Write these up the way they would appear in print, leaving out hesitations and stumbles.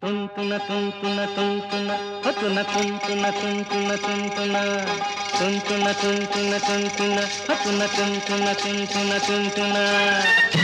तुन तुन तुन तुन तुन हो तुन तुन तुन तुन तुन तुन तुन तुन तुन तुन तुन तुन तुन हो तुन तुन तुन तुन तुन तुन तुन।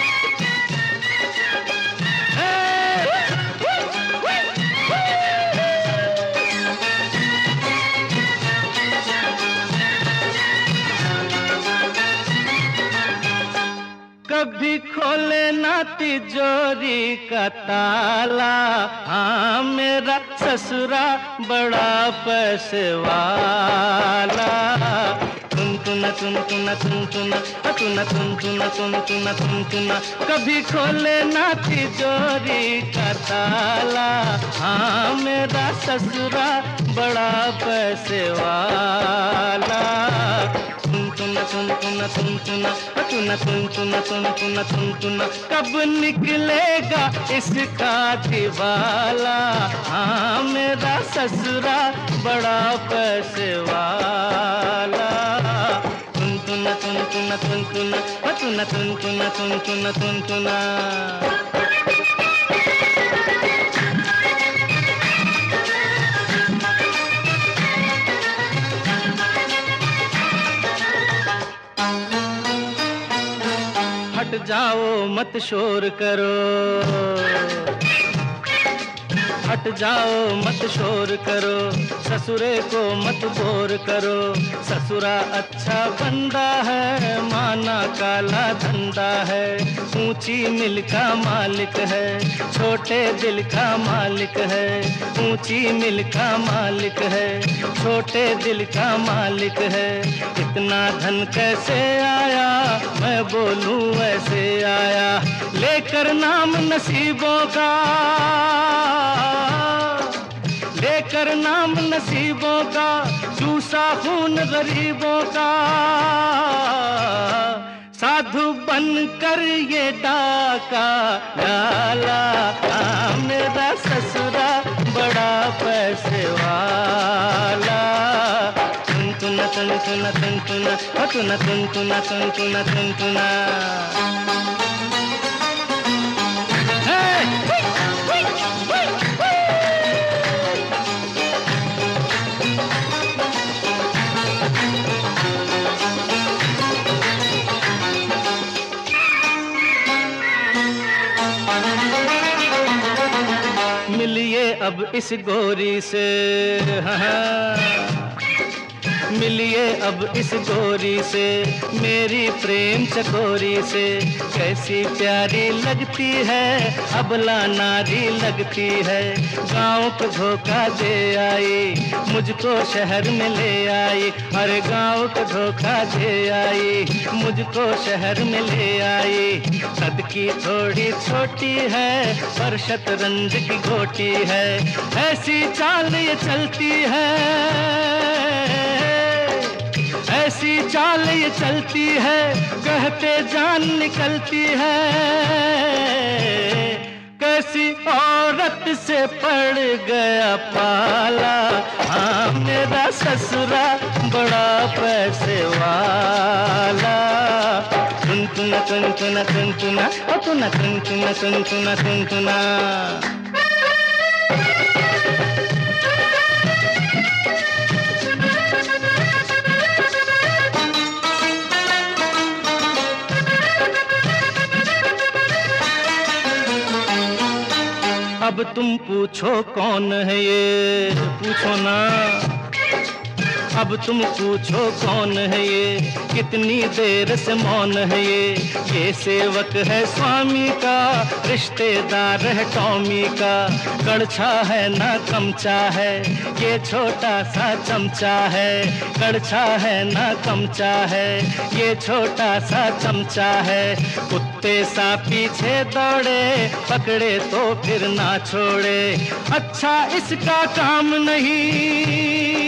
कभी खोले ना तिजोरी का ताला, हाँ मेरा ससुरा बड़ा पैसे वाला। तुन तुन तुन तुन तुन तुन तुन तुन तुन तुन तुन तुन तुन। कभी खोले ना तिजोरी का ताला, हाँ मेरा ससुरा बड़ा पैसे वाला। तुन तुन तुन तुन तुन तुन तुन तुन तुन तुन तुन तुन तुन। कब निकलेगा इसका दिवाला, हाँ मेरा ससुरा बड़ा पैसे वाला। तुन तुन तुन तुन तुन तुन तुन तुन तुन तुन तुन तुन तुन। हट जाओ मत शोर करो, हट जाओ मत शोर करो, ससुरे को मत बोर करो। ससुरा अच्छा बंदा है, माना काला धंधा है। ऊंची मिल का मालिक है, छोटे दिल का मालिक है। ऊंची मिल का मालिक है, छोटे दिल का मालिक है। इतना धन कैसे आया, मैं बोलूं ऐसे आया। लेकर नाम नसीबों का, लेकर नाम नसीबों का, चूसा खून गरीबों का। साधु बनकर ये डाका डाला, मेरा ससुरा बड़ा पैसे वाला। तुन तुन तुन तुन तुन तुन तुन तुन तुन तुन तुन तुन तुन। मिलिए अब इस गोरी से, हाँ मिलिए अब इस गोरी से, मेरी प्रेम चकोरी से। कैसी प्यारी लगती है, अबला नारी लगती है। गाँव को धोखा दे आई, मुझको शहर में ले आई। अरे गाँव को धोखा दे आई, मुझको शहर में ले आई। कद की थोड़ी छोटी है, पर शतरंज की गोटी है। ऐसी चाल ये चलती है, ऐसी चाल ये चलती है, कहते जान निकलती है। कैसी औरत से पड़ गया पाला, हाँ मेरा ससुरा बड़ा पैसे वाला। तुन तुन तुन तुन तुन तुन तुन तुन तुन तुन तुन तुन तुन। अब तुम पूछो कौन है ये, पूछो ना। अब तुम पूछो कौन है ये, कितनी देर से मौन है ये सेवक है स्वामी का, रिश्तेदार है टॉमी का। कड़छा है ना कमचा है, ये छोटा सा चमचा है। कड़छा है ना कमचा है, ये छोटा सा चमचा है। कुत्ते सा पीछे दौड़े, पकड़े तो फिर ना छोड़े। अच्छा इसका काम नहीं,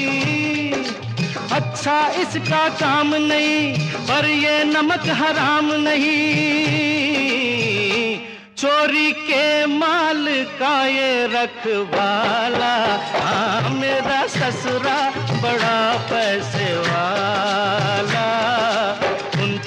अच्छा इसका काम नहीं, पर ये नमक हराम नहीं। चोरी के माल का ये रखवाला, हाँ मेरा ससुरा बड़ा पैसे वाला। तुन